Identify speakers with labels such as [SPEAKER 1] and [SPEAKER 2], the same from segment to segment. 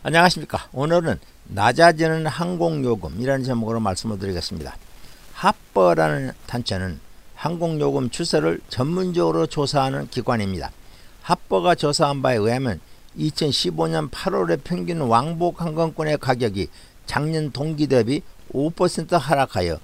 [SPEAKER 1] 안녕하십니까. 오늘은 낮아지는 항공요금이라는 제목으로 말씀을 드리겠습니다. 합버라는 단체는 항공요금 추세를 전문적으로 조사하는 기관입니다. 합버가 조사한 바에 의하면 2015년 8월의 평균 왕복 항공권의 가격이 작년 동기 대비 5% 하락하여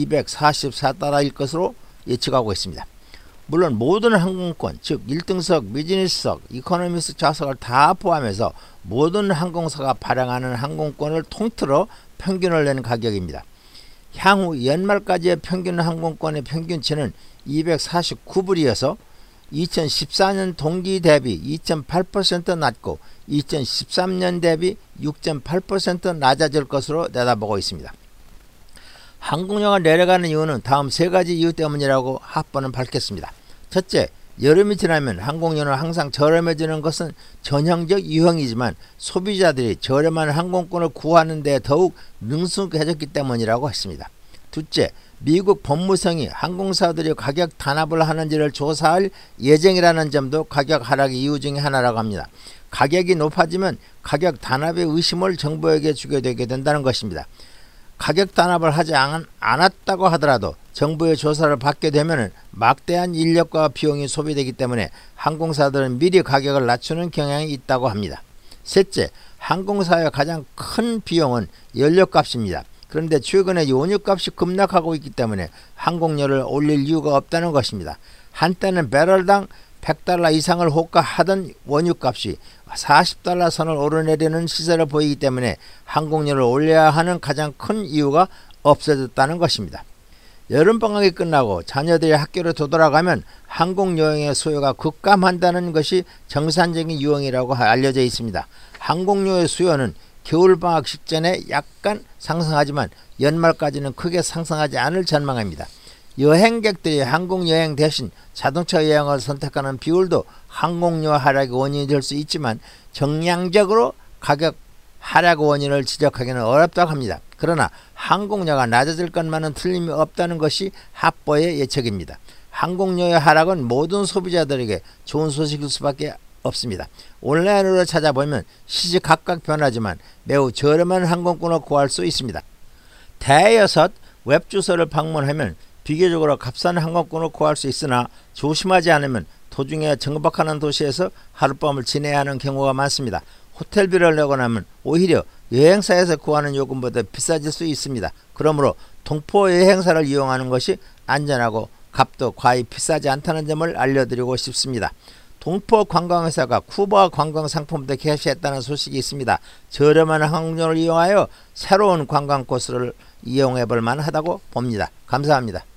[SPEAKER 1] 244달러일 것으로 예측하고 있습니다. 물론 모든 항공권, 즉 1등석, 비즈니스석, 이코노미스 좌석을 다 포함해서 모든 항공사가 발행하는 항공권을 통틀어 평균을 낸 가격입니다. 향후 연말까지의 평균 항공권의 평균치는 249불이어서 2014년 동기 대비 2.8% 낮고 2013년 대비 6.8% 낮아질 것으로 내다보고 있습니다. 항공료가 내려가는 이유는 다음 세 가지 이유 때문이라고 합버는 밝혔습니다. 첫째, 여름이 지나면 항공료는 항상 저렴해지는 것은 전형적 유형이지만 소비자들이 저렴한 항공권을 구하는 데 더욱 능숙해졌기 때문이라고 했습니다. 둘째, 미국 법무성이 항공사들이 가격 단합을 하는지를 조사할 예정이라는 점도 가격 하락의 이유 중에 하나라고 합니다. 가격이 높아지면 가격 단합의 의심을 정부에게 주게 되게 된다는 것입니다. 가격 단합을 하지 않았다고 하더라도 정부의 조사를 받게 되면 막대한 인력과 비용이 소비되기 때문에 항공사들은 미리 가격을 낮추는 경향이 있다고 합니다. 셋째, 항공사의 가장 큰 비용은 연료값입니다. 그런데 최근에 연유값이 급락하고 있기 때문에 항공료를 올릴 이유가 없다는 것입니다. 한때는 배럴당 100달러 이상을 호가하던 원유값이 40달러 선을 오르내리는 시세를 보이기 때문에 항공료를 올려야 하는 가장 큰 이유가 없어졌다는 것입니다. 여름방학이 끝나고 자녀들이 학교로 되돌아가면 항공여행의 수요가 급감한다는 것이 정상적인 유형이라고 알려져 있습니다. 항공료의 수요는 겨울방학 직전에 약간 상승하지만 연말까지는 크게 상승하지 않을 전망입니다. 여행객들이 항공여행 대신 자동차 여행을 선택하는 비율도 항공료 하락의 원인이 될 수 있지만 정량적으로 가격 하락 원인을 지적하기는 어렵다고 합니다. 그러나 항공료가 낮아질 것만은 틀림이 없다는 것이 합버의 예측입니다. 항공료의 하락은 모든 소비자들에게 좋은 소식일 수밖에 없습니다. 온라인으로 찾아보면 시시각각 변하지만 매우 저렴한 항공권을 구할 수 있습니다. 대여섯 웹주소를 방문하면 비교적으로 값싼 항공권을 구할 수 있으나 조심하지 않으면 도중에 정박하는 도시에서 하룻밤을 지내야 하는 경우가 많습니다. 호텔비를 내고 나면 오히려 여행사에서 구하는 요금보다 비싸질 수 있습니다. 그러므로 동포 여행사를 이용하는 것이 안전하고 값도 과히 비싸지 않다는 점을 알려드리고 싶습니다. 동포 관광회사가 쿠바 관광 상품도 개시했다는 소식이 있습니다. 저렴한 항공료를 이용하여 새로운 관광 코스를 이용해 볼 만하다고 봅니다. 감사합니다.